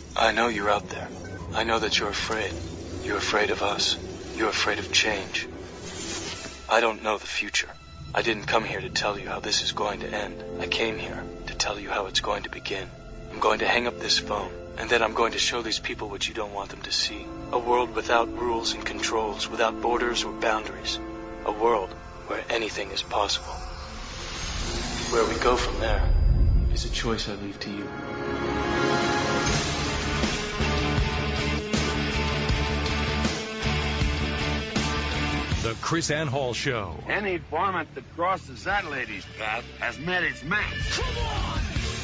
I know you're out there. I know that you're afraid. You're afraid of us. You're afraid of change. I don't know the future. I didn't come here to tell you how this is going to end. I came here to tell you how it's going to begin. I'm going to hang up this phone, and then I'm going to show these people what you don't want them to see. A world without rules and controls, without borders or boundaries. A world where anything is possible. Where we go from there is a choice I leave to you. The Chris Ann Hall Show. Any varmint that crosses that lady's path has met its match. Come on!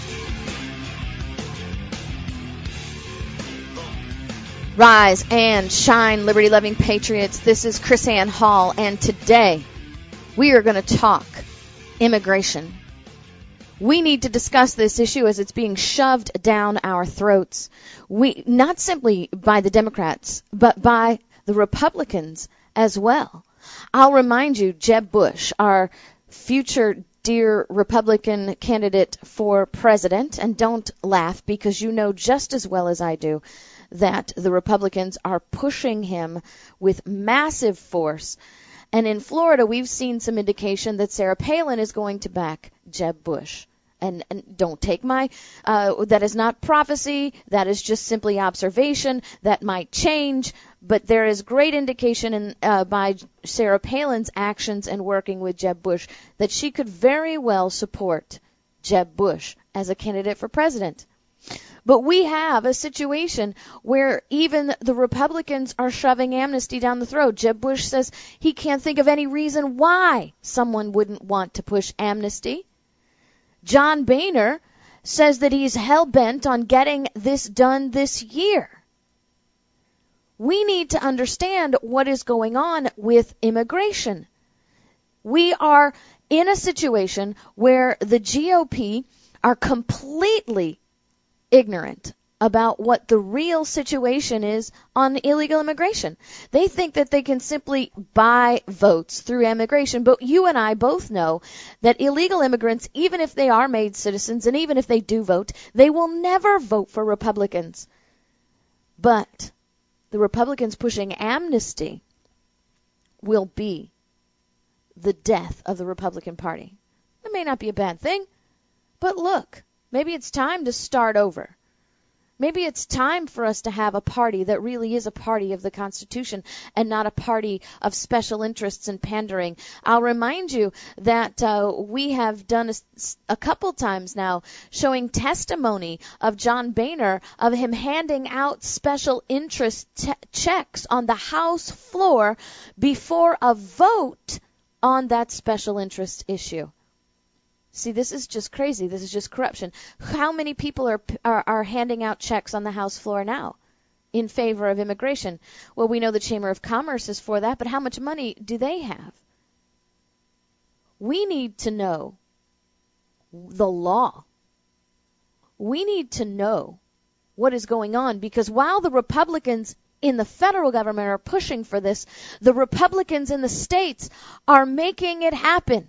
Rise and shine, liberty-loving patriots. This is Chris Ann Hall, and today we are going to talk immigration. We need to discuss this issue as it's being shoved down our throats. Not simply by the Democrats, but by the Republicans as well. I'll remind you, Jeb Bush, our future dear Republican candidate for president, and don't laugh because you know just as well as I do that the Republicans are pushing him with massive force. And in Florida, we've seen some indication that Sarah Palin is going to back Jeb Bush. And don't take that is not prophecy, that is just simply observation, that might change, but there is great indication by Sarah Palin's actions and working with Jeb Bush that she could very well support Jeb Bush as a candidate for president. But we have a situation where even the Republicans are shoving amnesty down the throat. Jeb Bush says he can't think of any reason why someone wouldn't want to push amnesty. John Boehner says that he's hell-bent on getting this done this year. We need to understand what is going on with immigration. We are in a situation where the GOP are completely ignorant about what the real situation is on illegal immigration. They think that they can simply buy votes through immigration, but you and I both know that illegal immigrants, even if they are made citizens and even if they do vote, they will never vote for Republicans. But the Republicans pushing amnesty will be the death of the Republican Party. It may not be a bad thing, but look, maybe it's time to start over. Maybe it's time for us to have a party that really is a party of the Constitution and not a party of special interests and pandering. I'll remind you that we have done a couple times now showing testimony of John Boehner of him handing out special interest checks on the House floor before a vote on that special interest issue. See, this is just crazy. This is just corruption. How many people are handing out checks on the House floor now in favor of immigration? Well, we know the Chamber of Commerce is for that, but how much money do they have? We need to know the law. We need to know what is going on, because while the Republicans in the federal government are pushing for this, the Republicans in the states are making it happen.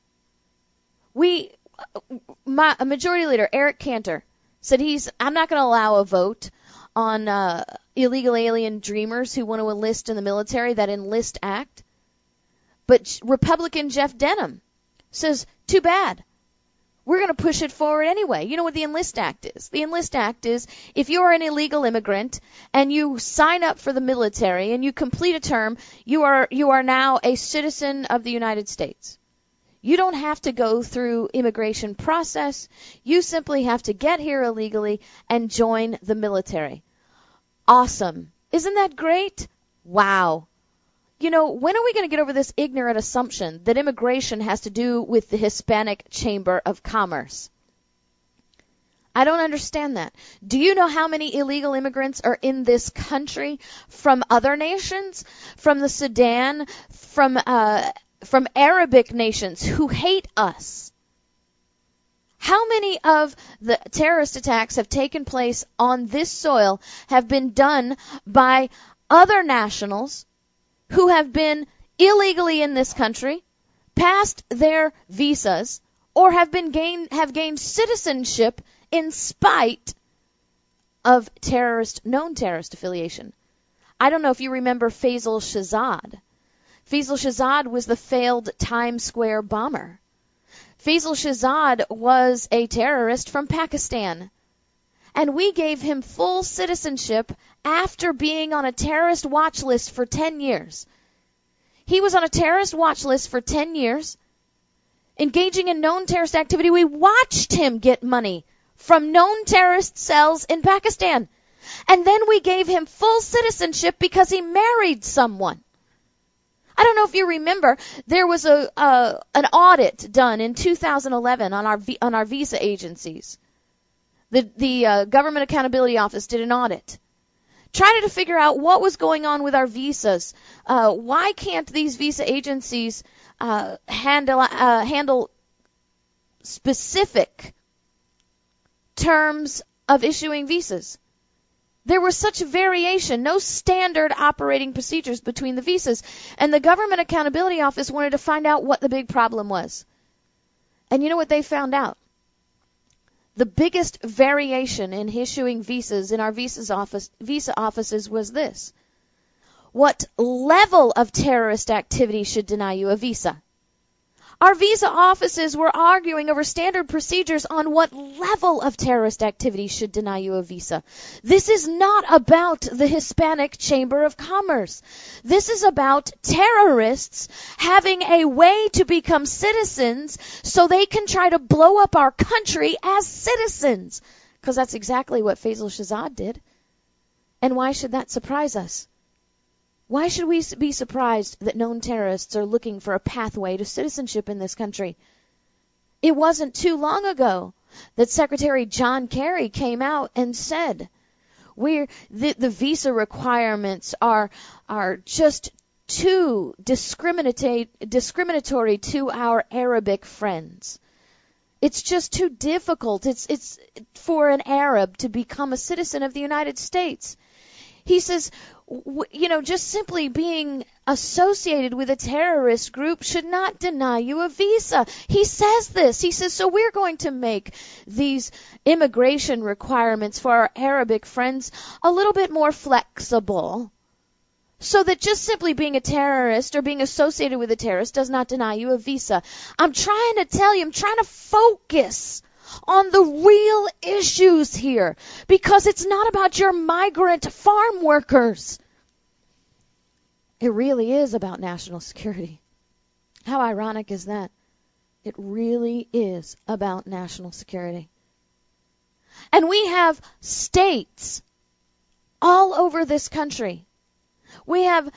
A majority leader, Eric Cantor, said I'm not going to allow a vote on illegal alien dreamers who want to enlist in the military, that Enlist Act. But Republican Jeff Denham says, too bad. We're going to push it forward anyway. You know what the Enlist Act is? The Enlist Act is if you're an illegal immigrant and you sign up for the military and you complete a term, you are now a citizen of the United States. You don't have to go through immigration process. You simply have to get here illegally and join the military. Awesome. Isn't that great? Wow. You know, when are we going to get over this ignorant assumption that immigration has to do with the Hispanic Chamber of Commerce? I don't understand that. Do you know how many illegal immigrants are in this country from other nations? From the Sudan, from Arabic nations who hate us. How many of the terrorist attacks have taken place on this soil have been done by other nationals who have been illegally in this country, passed their visas, or have gained citizenship in spite of known terrorist affiliation. I don't know if you remember Faisal Shahzad. Faisal Shahzad was the failed Times Square bomber. Faisal Shahzad was a terrorist from Pakistan. And we gave him full citizenship after being on a terrorist watch list for 10 years. He was on a terrorist watch list for 10 years, engaging in known terrorist activity. We watched him get money from known terrorist cells in Pakistan. And then we gave him full citizenship because he married someone. I don't know if you remember, there was an audit done in 2011 on our visa agencies. The Government Accountability Office did an audit, trying to figure out what was going on with our visas. Why can't these visa agencies handle specific terms of issuing visas? There was such variation, no standard operating procedures between the visas, and the Government Accountability Office wanted to find out what the big problem was. And you know what they found out? The biggest variation in issuing visas in our visa offices was this. What level of terrorist activity should deny you a visa? Our visa offices were arguing over standard procedures on what level of terrorist activity should deny you a visa. This is not about the Hispanic Chamber of Commerce. This is about terrorists having a way to become citizens so they can try to blow up our country as citizens. Because that's exactly what Faisal Shahzad did. And why should that surprise us? Why should we be surprised that known terrorists are looking for a pathway to citizenship in this country? It wasn't too long ago that Secretary John Kerry came out and said, the visa requirements are just too discriminatory to our Arabic friends. It's just too difficult. It's for an Arab to become a citizen of the United States. He says, just simply being associated with a terrorist group should not deny you a visa. He says this. He says, so we're going to make these immigration requirements for our Arabic friends a little bit more flexible, so that just simply being a terrorist or being associated with a terrorist does not deny you a visa. I'm trying to tell you, I'm trying to focus on the real issues here, because it's not about your migrant farm workers. It really is about national security. How ironic is that? It really is about national security. And we have states all over this country. We have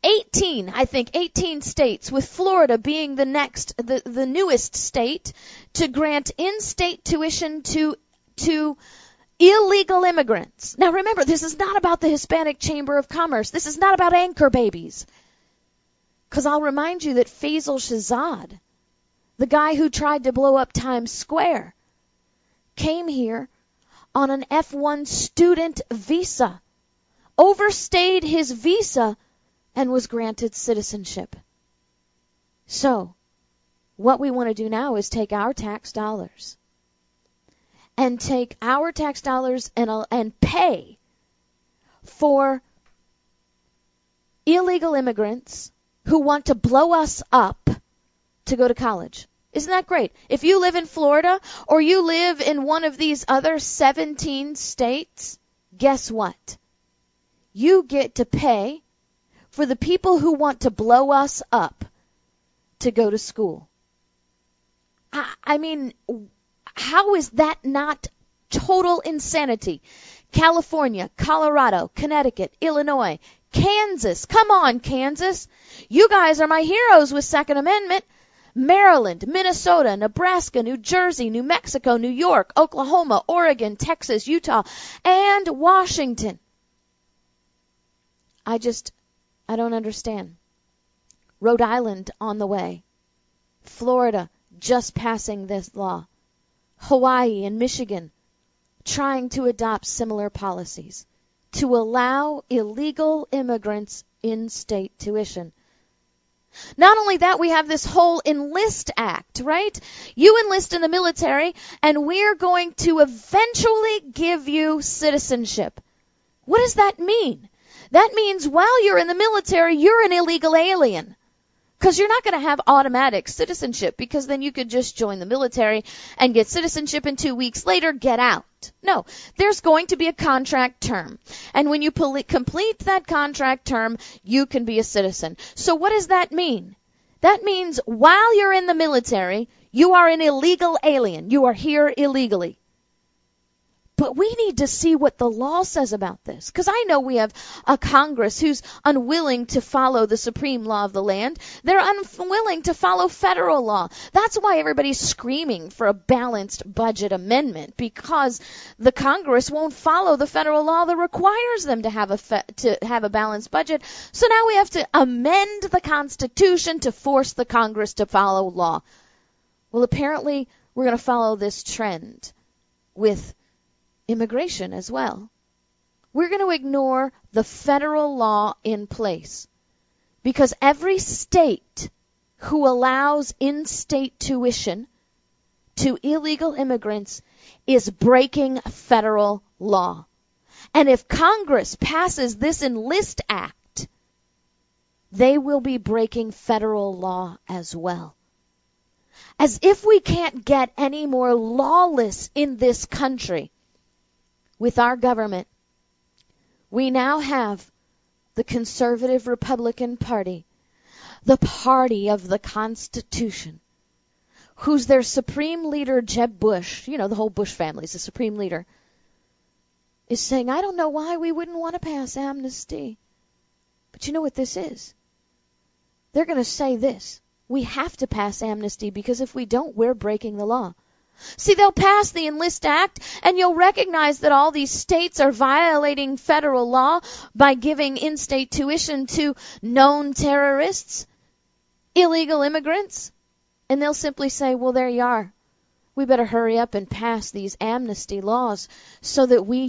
18 states, with Florida being the newest state to grant in-state tuition to illegal immigrants. Now remember, this is not about the Hispanic Chamber of Commerce. This is not about anchor babies. Because I'll remind you that Faisal Shahzad, the guy who tried to blow up Times Square, came here on an F1 student visa, overstayed his visa, and was granted citizenship. So, what we want to do now is take our tax dollars and pay for illegal immigrants who want to blow us up to go to college. Isn't that great? If you live in Florida or you live in one of these other 17 states, guess what? You get to pay for the people who want to blow us up to go to school. I mean, how is that not total insanity? California, Colorado, Connecticut, Illinois, Kansas. Come on, Kansas. You guys are my heroes with Second Amendment. Maryland, Minnesota, Nebraska, New Jersey, New Mexico, New York, Oklahoma, Oregon, Texas, Utah, and Washington. I don't understand. Rhode Island on the way. Florida just passing this law. Hawaii and Michigan trying to adopt similar policies to allow illegal immigrants in-state tuition. Not only that, we have this whole Enlist Act, right? You enlist in the military, and we're going to eventually give you citizenship. What does that mean? That means while you're in the military, you're an illegal alien. Because you're not going to have automatic citizenship, because then you could just join the military and get citizenship and 2 weeks later get out. No, there's going to be a contract term. And when you complete that contract term, you can be a citizen. So what does that mean? That means while you're in the military, you are an illegal alien. You are here illegally. But we need to see what the law says about this. Because I know we have a Congress who's unwilling to follow the supreme law of the land. They're unwilling to follow federal law. That's why everybody's screaming for a balanced budget amendment, because the Congress won't follow the federal law that requires them to have a balanced budget. So now we have to amend the Constitution to force the Congress to follow law. Well, apparently we're going to follow this trend with immigration as well. We're going to ignore the federal law in place, because every state who allows in-state tuition to illegal immigrants is breaking federal law. And if Congress passes this Enlist Act, they will be breaking federal law as well. As if we can't get any more lawless in this country. With our government, we now have the conservative Republican Party, the party of the Constitution, who's their supreme leader, Jeb Bush, the whole Bush family is the supreme leader, is saying, I don't know why we wouldn't want to pass amnesty. But you know what this is? They're going to say this: we have to pass amnesty, because if we don't, we're breaking the law. See, they'll pass the Enlist Act, and you'll recognize that all these states are violating federal law by giving in-state tuition to known terrorists, illegal immigrants, and they'll simply say, well, there you are. We better hurry up and pass these amnesty laws so that we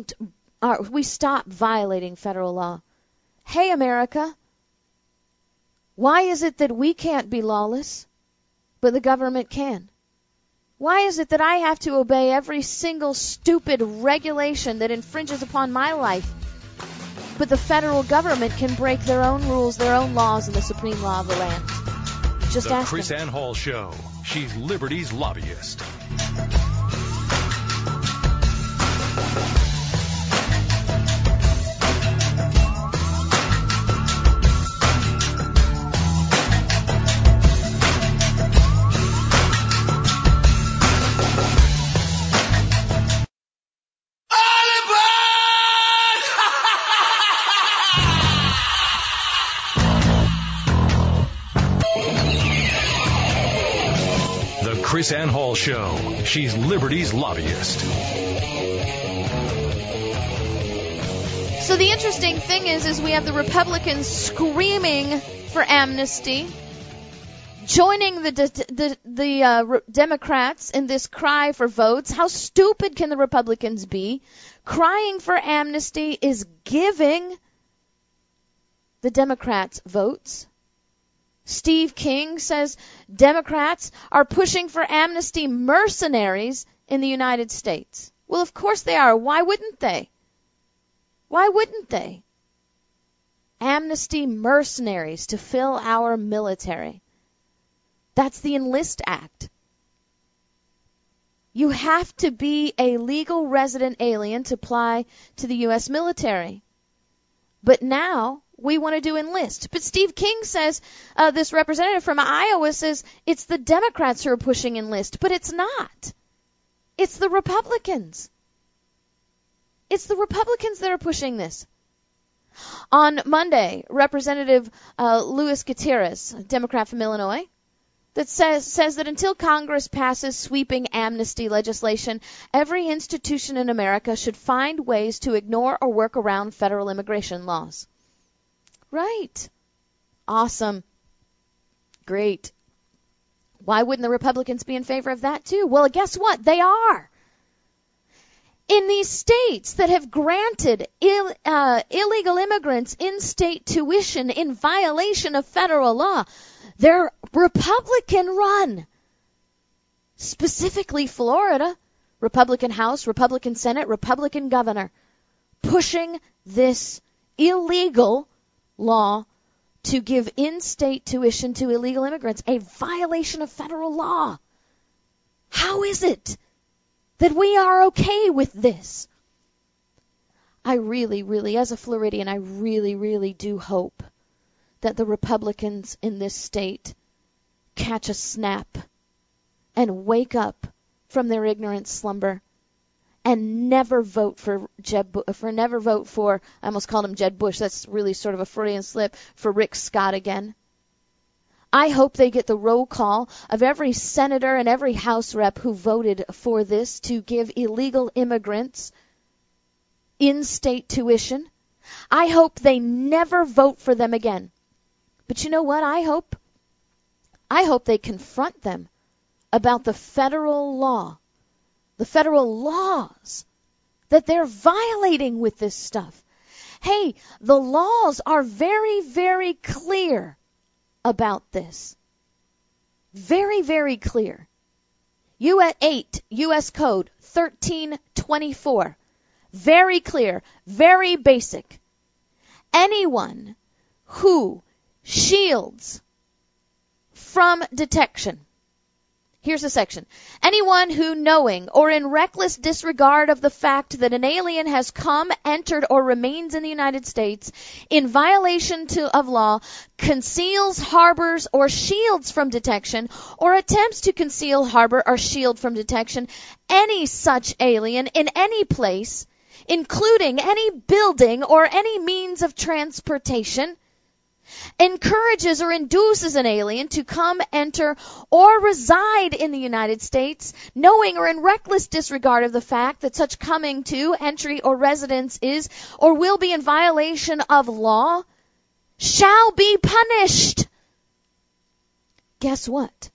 stop violating federal law. Hey, America, why is it that we can't be lawless, but the government can? Why is it that I have to obey every single stupid regulation that infringes upon my life, but the federal government can break their own rules, their own laws, and the supreme law of the land? Just The ask Chris them. Ann Hall Show. She's Liberty's lobbyist. Chris Ann Hall Show. She's Liberty's lobbyist. So the interesting thing is we have the Republicans screaming for amnesty, joining the Democrats in this cry for votes. How stupid can the Republicans be? Crying for amnesty is giving the Democrats votes. Steve King says Democrats are pushing for amnesty mercenaries in the United States. Well, of course they are. Why wouldn't they? Why wouldn't they? Amnesty mercenaries to fill our military. That's the Enlist Act. You have to be a legal resident alien to apply to the U.S. military. But now we want to do enlist. But Steve King says, this representative from Iowa says, it's the Democrats who are pushing enlist. But it's not. It's the Republicans. It's the Republicans that are pushing this. On Monday, Representative Luis Gutierrez, a Democrat from Illinois, that says that until Congress passes sweeping amnesty legislation, every institution in America should find ways to ignore or work around federal immigration laws. Right. Awesome. Great. Why wouldn't the Republicans be in favor of that too? Well, guess what? They are. In these states that have granted illegal immigrants in-state tuition in violation of federal law, they're Republican-run. Specifically Florida, Republican House, Republican Senate, Republican governor, pushing this illegal law to give in-state tuition to illegal immigrants, a violation of federal law. How is it that we are okay with this? I really, as a Floridian, I really do hope that the Republicans in this state catch a snap and wake up from their ignorant slumber and never vote for I almost called him Jeb Bush. That's really sort of a Freudian slip, for Rick Scott again. I hope they get the roll call of every senator and every House rep who voted for this to give illegal immigrants in-state tuition. I hope they never vote for them again. But you know what I hope? I hope they confront them about the federal law, the federal laws that they're violating with this stuff. Hey, the laws are very clear about this. Very clear. U.S. Code 1324. Very clear, very basic. Anyone who shields from detection. Here's a section. Anyone who, knowing or in reckless disregard of the fact that an alien has come, entered, or remains in the United States in violation of law, conceals, harbors, or shields from detection, or attempts to conceal, harbor, or shield from detection any such alien in any place, including any building or any means of transportation, encourages or induces an alien to come, enter, or reside in the United States, knowing or in reckless disregard of the fact that such coming to, entry, or residence is or will be in violation of law, shall be punished. Guess what?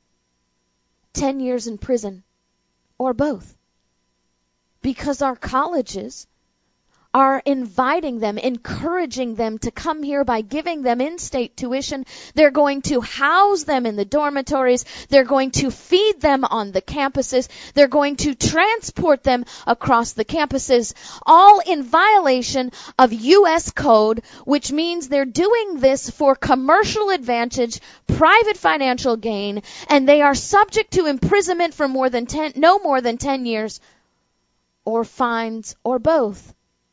10 years in prison, or both. Because our colleges are inviting them, encouraging them to come here by giving them in-state tuition. They're going to house them in the dormitories. They're going to feed them on the campuses. They're going to transport them across the campuses, all in violation of U.S. Code, which means they're doing this for commercial advantage, private financial gain, and they are subject to imprisonment for no more than 10 years, or fines, or both.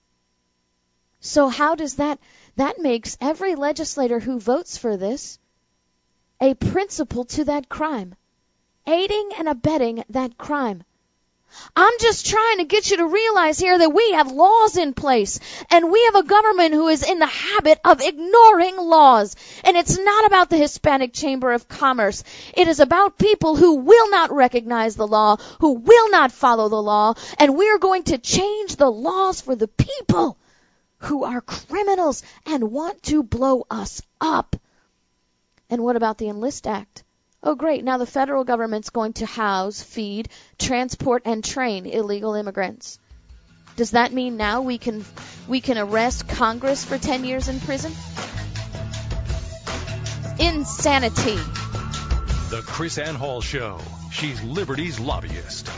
So how does that makes every legislator who votes for this a principal to that crime, aiding and abetting that crime. I'm just trying to get you to realize here that we have laws in place, and we have a government who is in the habit of ignoring laws. And it's not about the Hispanic Chamber of Commerce. It is about people who will not recognize the law, who will not follow the law, and we're going to change the laws for the people who are criminals and want to blow us up. And what about the Enlist Act? Oh, great. Now the federal government's going to house, feed, transport, and train illegal immigrants. Does that mean now we can arrest Congress for 10 years in prison? Insanity. The Chris Ann Hall Show. She's Liberty's lobbyist.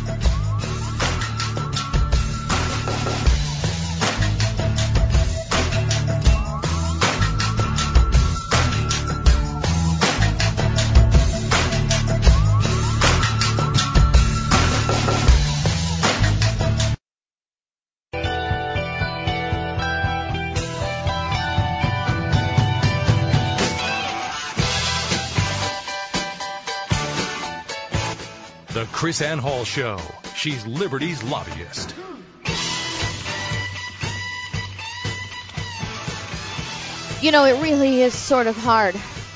The Chris Ann Hall Show. She's Liberty's lobbyist. You know, it really is sort of hard.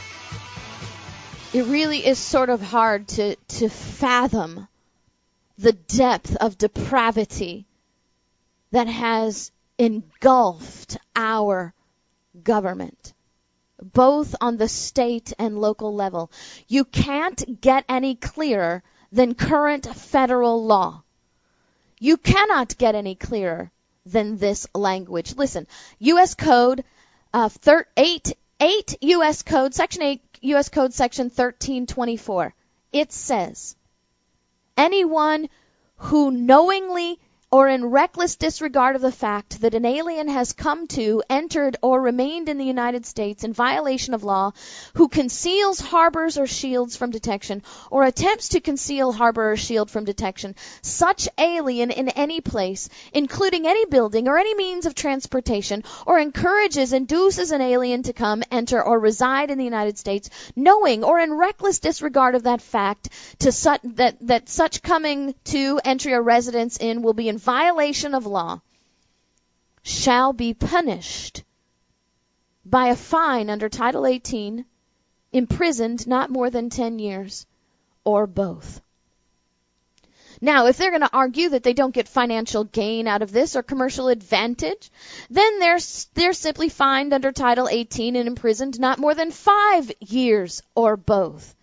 It really is sort of hard to fathom the depth of depravity that has engulfed our government, both on the state and local level. You can't get any clearer than current federal law. You cannot get any clearer than this language. Listen, U.S. Code 8 U.S. Code, Section 8 U.S. Code, Section 1324. It says, anyone who knowingly or in reckless disregard of the fact that an alien has come to, entered, or remained in the United States in violation of law, who conceals, harbors, or shields from detection, or attempts to conceal, harbor, or shield from detection, such alien in any place, including any building or any means of transportation, or induces an alien to come, enter, or reside in the United States, knowing or in reckless disregard of that fact, that such coming to, entry, or residence in will be in violation of law, shall be punished by a fine under Title 18, imprisoned not more than 10 years, or both. Now, if they're going to argue that they don't get financial gain out of this or commercial advantage, then they're simply fined under Title 18 and imprisoned not more than 5 years, or both.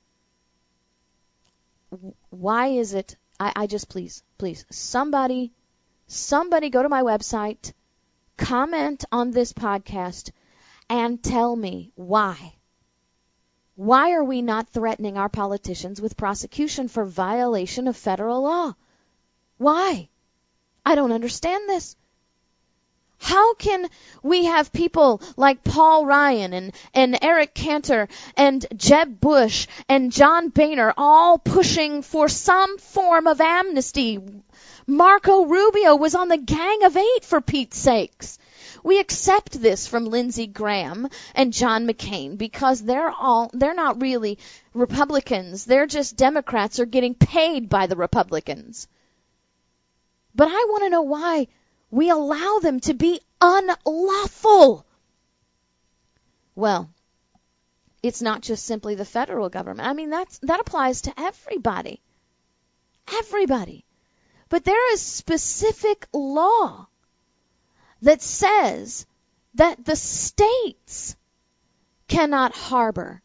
Why is it? I just please, somebody go to my website, comment on this podcast, and tell me why. Why are we not threatening our politicians with prosecution for violation of federal law? Why? I don't understand this. How can we have people like Paul Ryan and Eric Cantor and Jeb Bush and John Boehner all pushing for some form of amnesty? Marco Rubio was on the Gang of Eight, for Pete's sakes. We accept this from Lindsey Graham and John McCain because they're not really Republicans. They're just Democrats or getting paid by the Republicans. But I want to know why we allow them to be unlawful. Well, it's not just simply the federal government. I mean, that applies to everybody. Everybody. But there is specific law that says that the states cannot harbor.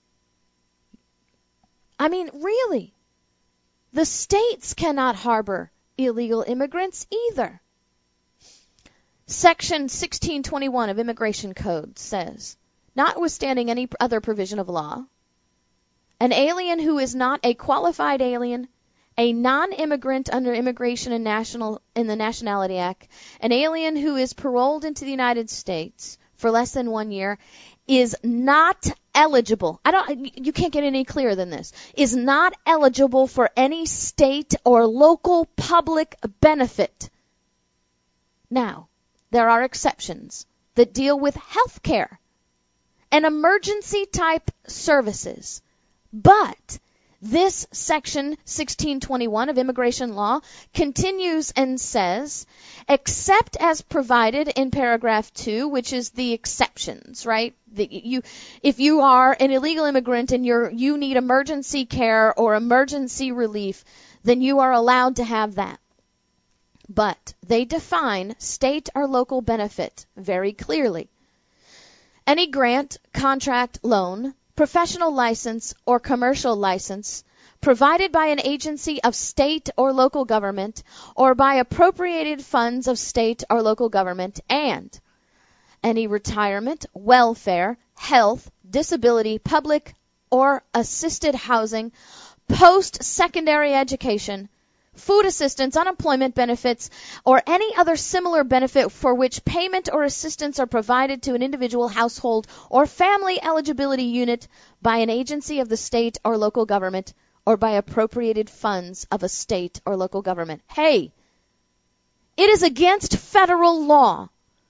I mean, really, the states cannot harbor illegal immigrants either. Section 1621 of Immigration Code says, notwithstanding any other provision of law, an alien who is not a qualified alien, a non-immigrant under Immigration and in the Nationality Act, an alien who is paroled into the United States for less than 1 year, is not eligible. You can't get any clearer than this. Is not eligible for any state or local public benefit. Now, there are exceptions that deal with health care and emergency type services. But this section 1621 of immigration law continues and says, except as provided in paragraph 2, which is the exceptions, right? If you are an illegal immigrant and you need emergency care or emergency relief, then you are allowed to have that. But they define state or local benefit very clearly. Any grant, contract, loan, professional license, or commercial license provided by an agency of state or local government or by appropriated funds of state or local government, and any retirement, welfare, health, disability, public or assisted housing, post-secondary education, food assistance, unemployment benefits, or any other similar benefit for which payment or assistance are provided to an individual household or family eligibility unit by an agency of the state or local government or by appropriated funds of a state or local government. Hey, it is against federal law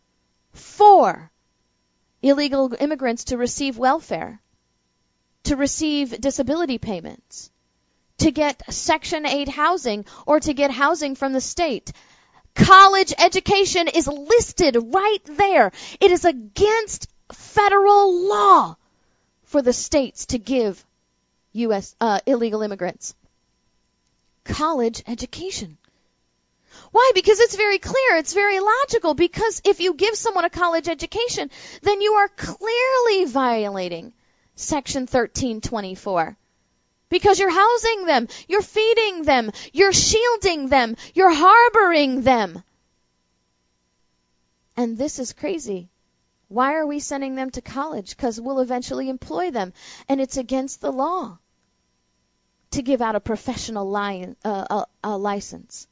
for illegal immigrants to receive welfare, to receive disability payments, to get Section 8 housing, or to get housing from the state. College education is listed right there. It is against federal law for the states to give U.S. Illegal immigrants college education. Why? Because it's very clear. It's very logical. Because if you give someone a college education, then you are clearly violating Section 1324. Because you're housing them, you're feeding them, you're shielding them, you're harboring them. And this is crazy. Why are we sending them to college? Because we'll eventually employ them. And it's against the law to give out a professional license.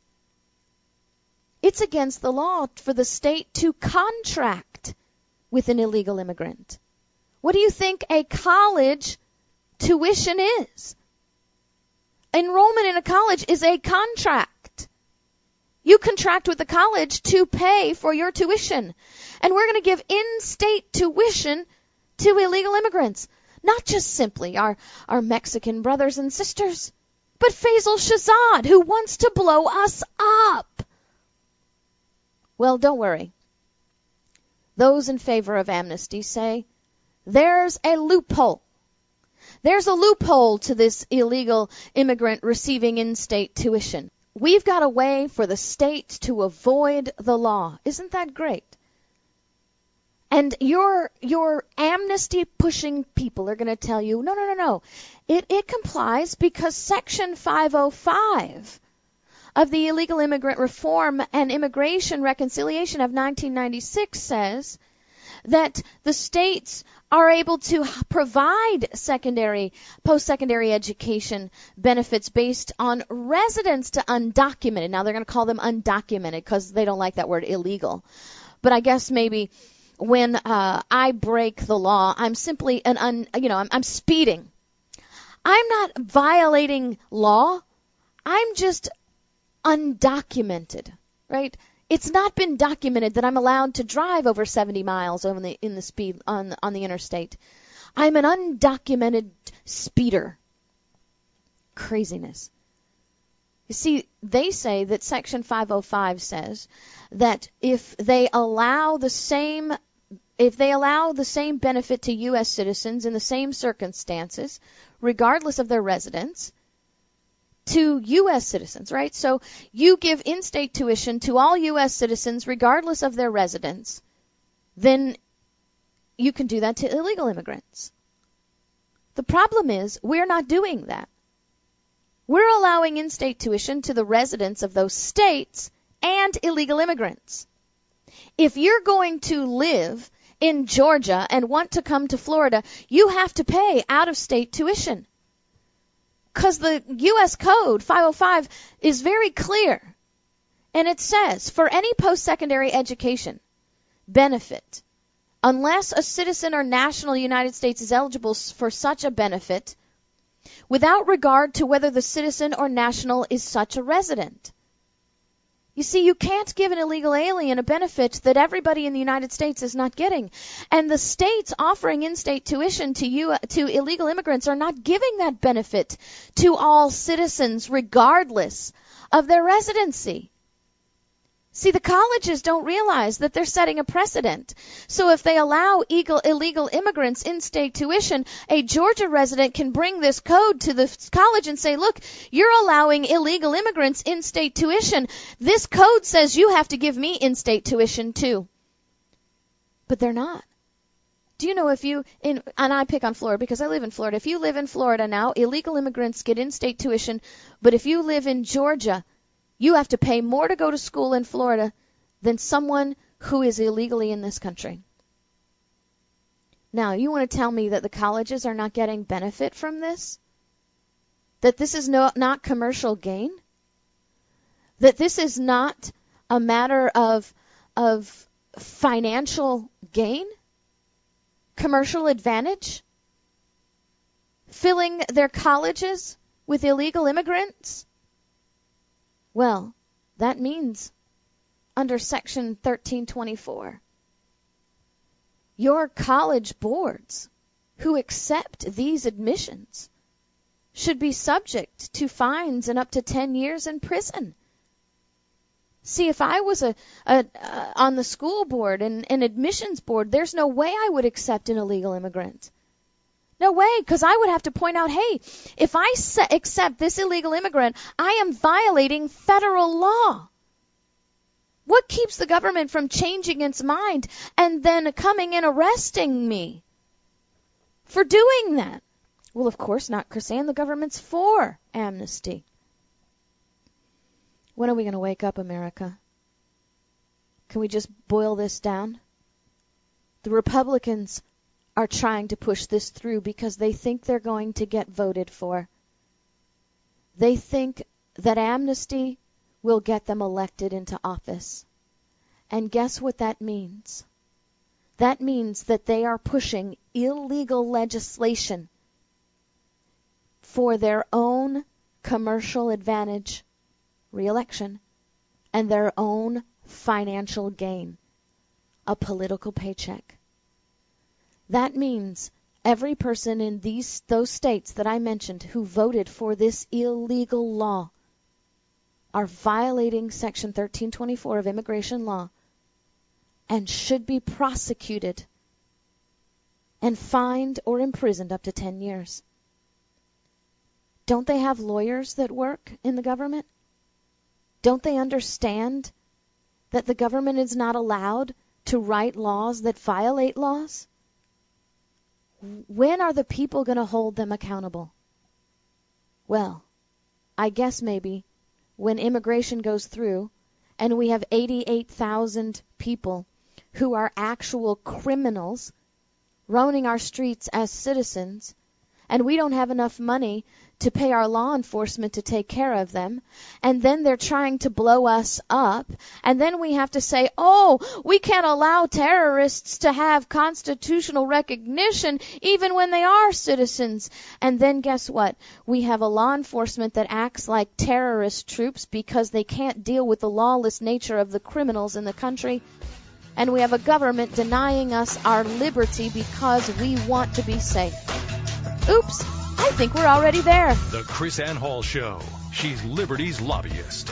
It's against the law for the state to contract with an illegal immigrant. What do you think a college tuition is? Enrollment in a college is a contract. You contract with the college to pay for your tuition. And we're going to give in-state tuition to illegal immigrants. Not just simply our Mexican brothers and sisters, but Faisal Shahzad, who wants to blow us up. Well, don't worry. Those in favor of amnesty say there's a loophole. There's a loophole to this illegal immigrant receiving in-state tuition. We've got a way for the state to avoid the law. Isn't that great? And your amnesty-pushing people are going to tell you, no. It complies because Section 505 of the Illegal Immigrant Reform and Immigration Reconciliation of 1996 says that the states are able to provide post-secondary education benefits based on residence to undocumented. Now they're going to call them undocumented because they don't like that word illegal. But I guess maybe when I break the law, I'm simply I'm speeding. I'm not violating law. I'm just undocumented, right? It's not been documented that I'm allowed to drive over 70 miles on the interstate. I'm an undocumented speeder. Craziness. You see, they say that Section 505 says that if they allow the same benefit to U.S. citizens in the same circumstances, regardless of their residence, to U.S. citizens, right? So you give in-state tuition to all U.S. citizens regardless of their residence, then you can do that to illegal immigrants. The problem is we're not doing that. We're allowing in-state tuition to the residents of those states and illegal immigrants. If you're going to live in Georgia and want to come to Florida, you have to pay out-of-state tuition. Because the U.S. Code 505 is very clear. And it says, for any post-secondary education benefit, unless a citizen or national of the United States is eligible for such a benefit, without regard to whether the citizen or national is such a resident. You see, you can't give an illegal alien a benefit that everybody in the United States is not getting. And the states offering in-state tuition to illegal immigrants are not giving that benefit to all citizens regardless of their residency. See, the colleges don't realize that they're setting a precedent. So if they allow illegal immigrants in-state tuition, a Georgia resident can bring this code to the college and say, look, you're allowing illegal immigrants in-state tuition. This code says you have to give me in-state tuition too. But they're not. Do you know and I pick on Florida because I live in Florida. If you live in Florida now, illegal immigrants get in-state tuition. But if you live in Georgia, you have to pay more to go to school in Florida than someone who is illegally in this country. Now, you want to tell me that the colleges are not getting benefit from this? That this is not commercial gain? That this is not a matter of financial gain? Commercial advantage? Filling their colleges with illegal immigrants? Well, that means under Section 1324, your college boards who accept these admissions should be subject to fines and up to 10 years in prison. See, if I was on the school board and an admissions board, there's no way I would accept an illegal immigrant. No way, because I would have to point out, hey, if I accept this illegal immigrant, I am violating federal law. What keeps the government from changing its mind and then coming and arresting me for doing that? Well, of course not, KrisAnne. The government's for amnesty. When are we going to wake up, America? Can we just boil this down? The Republicans are trying to push this through because they think they're going to get voted for. They think that amnesty will get them elected into office. And guess what that means? That means that they are pushing illegal legislation for their own commercial advantage, re-election, and their own financial gain, a political paycheck. That means every person in those states that I mentioned who voted for this illegal law are violating Section 1324 of immigration law and should be prosecuted and fined or imprisoned up to 10 years. Don't they have lawyers that work in the government? Don't they understand that the government is not allowed to write laws that violate laws? When are the people going to hold them accountable? Well, I guess maybe when immigration goes through and we have 88,000 people who are actual criminals roaming our streets as citizens, and we don't have enough money to pay our law enforcement to take care of them, and then they're trying to blow us up, and then we have to say, oh, we can't allow terrorists to have constitutional recognition even when they are citizens. And then guess what? We have a law enforcement that acts like terrorist troops because they can't deal with the lawless nature of the criminals in the country. And we have a government denying us our liberty because we want to be safe. Oops, I think we're already there. The KrisAnne Hall Show. She's Liberty's lobbyist.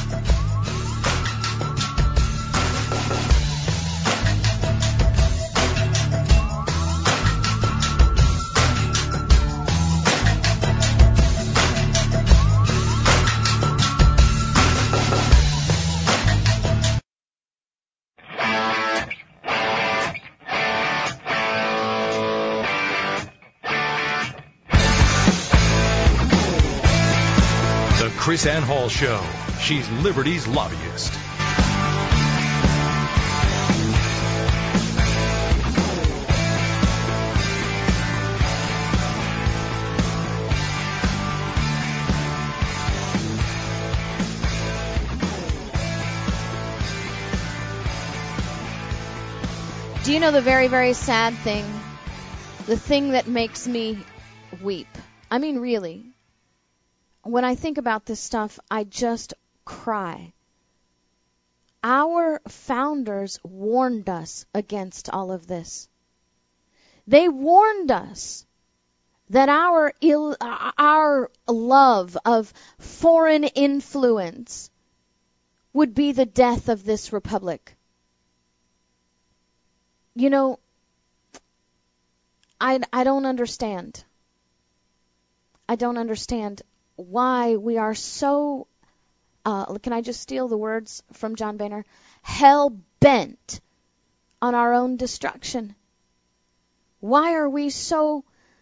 KrisAnne Hall Show. She's Liberty's lobbyist. Do you know the very, very sad thing? The thing that makes me weep. I mean, really. When I think about this stuff, I just cry. Our founders warned us against all of this. They warned us that our love of foreign influence would be the death of this republic. You know, I don't understand. I don't understand why we are so, can I just steal the words from John Boehner? Hell-bent on our own destruction. Why are we so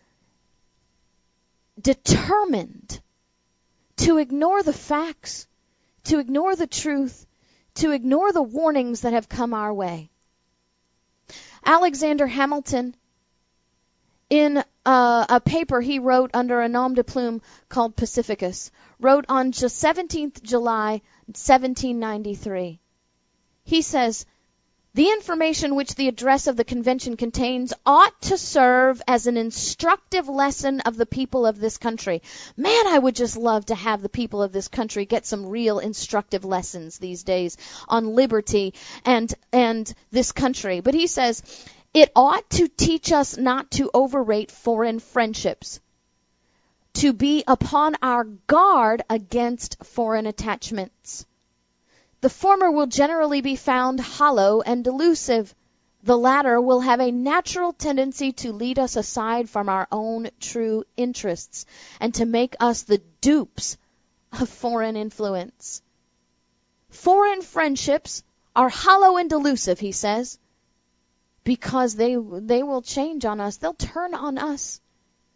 determined to ignore the facts, to ignore the truth, to ignore the warnings that have come our way? Alexander Hamilton, in a paper he wrote under a nom de plume called Pacificus, wrote on 17th July 1793. He says, "The information which the address of the convention contains ought to serve as an instructive lesson of the people of this country." Man, I would just love to have the people of this country get some real instructive lessons these days on liberty and this country. But he says, "It ought to teach us not to overrate foreign friendships, to be upon our guard against foreign attachments. The former will generally be found hollow and delusive. The latter will have a natural tendency to lead us aside from our own true interests and to make us the dupes of foreign influence." Foreign friendships are hollow and delusive, he says, because they will change on us. They'll turn on us.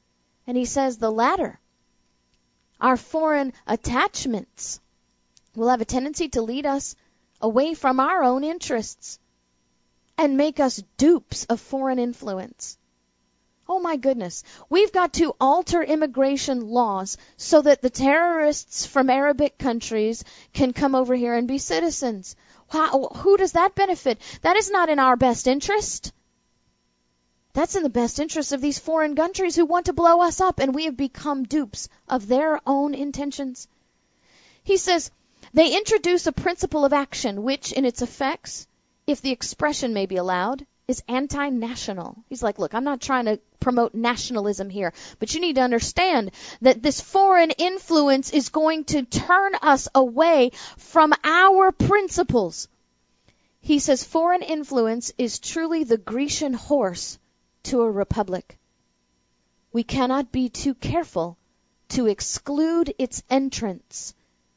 And he says the latter, our foreign attachments, will have a tendency to lead us away from our own interests and make us dupes of foreign influence. Oh my goodness. We've got to alter immigration laws so that the terrorists from Arabic countries can come over here and be citizens. Who does that benefit? That is not in our best interest. That's in the best interest of these foreign countries who want to blow us up, and we have become dupes of their own intentions. He says, they introduce a principle of action which, in its effects, if the expression may be allowed, is anti-national. He's like, look, I'm not trying to promote nationalism here, but you need to understand that this foreign influence is going to turn us away from our principles. He says foreign influence is truly the Grecian horse to a republic. We cannot be too careful to exclude its entrance.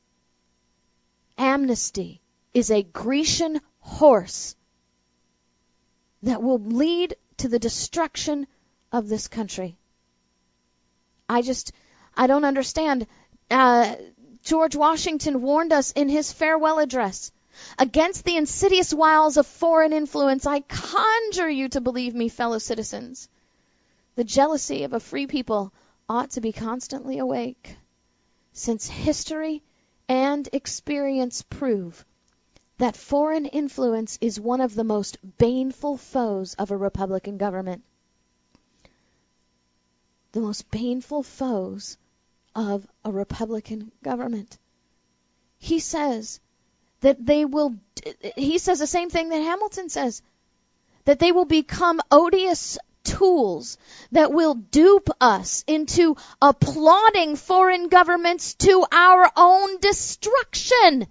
Amnesty is a Grecian horse that will lead to the destruction of this country. I don't understand. George Washington warned us in his farewell address, against the insidious wiles of foreign influence, I conjure you to believe me, fellow citizens. The jealousy of a free people ought to be constantly awake, since history and experience prove that foreign influence is one of the most baneful foes of a Republican government. The most baneful foes of a Republican government. He says that he says the same thing that Hamilton says, that they will become odious tools that will dupe us into applauding foreign governments to our own destruction.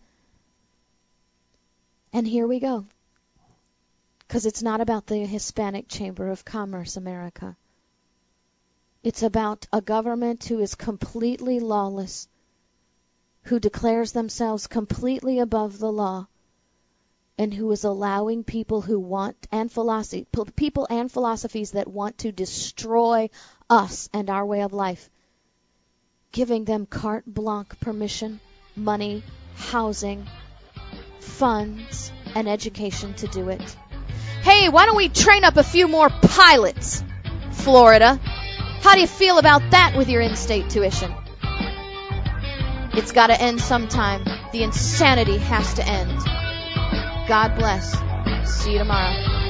And here we go. Because it's not about the Hispanic Chamber of Commerce, America. It's about a government who is completely lawless, who declares themselves completely above the law, and who is allowing people who want people and philosophies that want to destroy us and our way of life, giving them carte blanche permission, money, housing, funds, and education to do it. Hey, why don't we train up a few more pilots, Florida? How do you feel about that with your in-state tuition? It's got to end sometime. The insanity has to end. God bless. See you tomorrow.